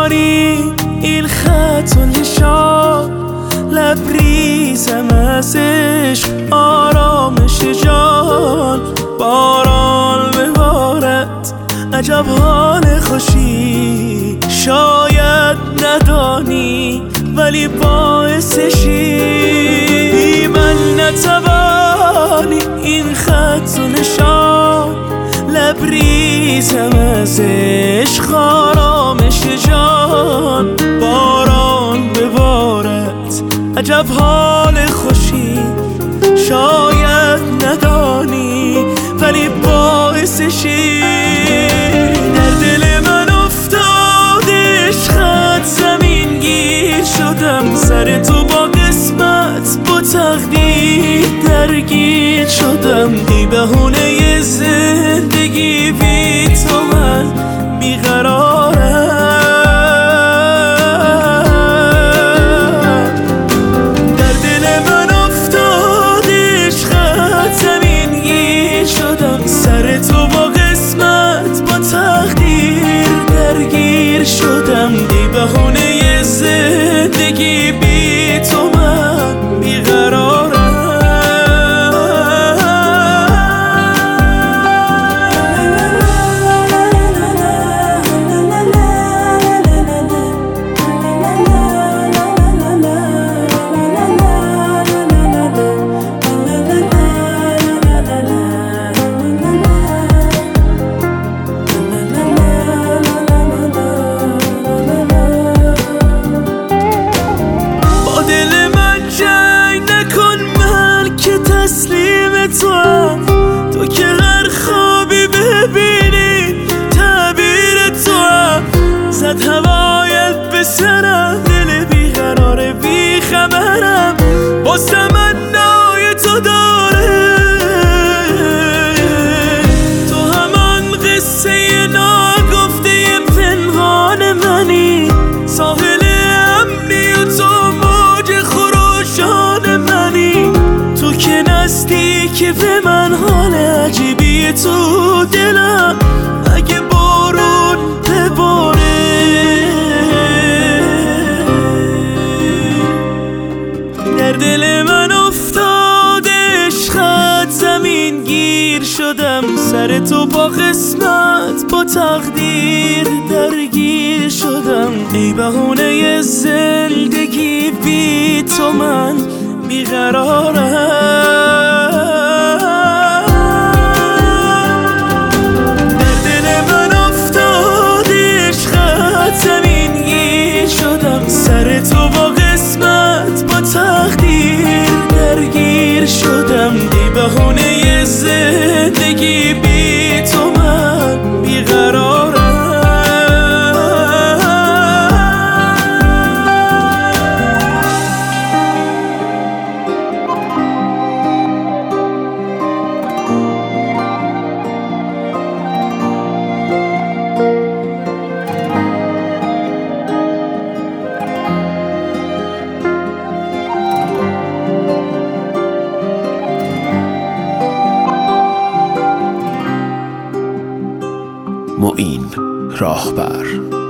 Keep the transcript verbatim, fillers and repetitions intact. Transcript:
ندانی این خط و نشان، لبریزم از عشق آرامش جان. باران ببارد عجب حال خوشی، شاید ندانی ولی باعثشی. من نتوانی این خط و نشان، لبریزم از عشق آرامش جان. باران ببارد عجب حال خوشی، شاید ندانی ولی باعثشی. در دل من افتاد عشقت زمین گیر شدم، سر تو با قسمت با تقدیر درگیر شدم. بی بهونه زندگی بی تو من بیقرارم. در دل من افتاد عشقت زمین گیر شدم، سر تو با قسمت با تقدیر درگیر شدم. بی بهونه زندگی بی تو من بیقرارم. تو که هر خوابی ببینی تعبیر تو هم، زد هوایت به سرم، دل بیقرار بی خبرم باز تمنای تو داره. تو همان قصه ناگفته پنهان منی، ساحل امنی و تو موج خروشان منی. تو که نزدیکی به من، حال عجیبی تو دلم، اگه بارون بباره. در دل من افتاد عشقت زمین گیر شدم، سر تو با قسمت با تقدیر درگیر شدم. ای بهونه زندگی بی تو من بیقرارم. در دل من افتاد عشقت زمین گیر شدم، سر تو با قسمت با تقدیر درگیر شدم. بی بهونه زندگی بی تو من بیقرارم. معین راهبر.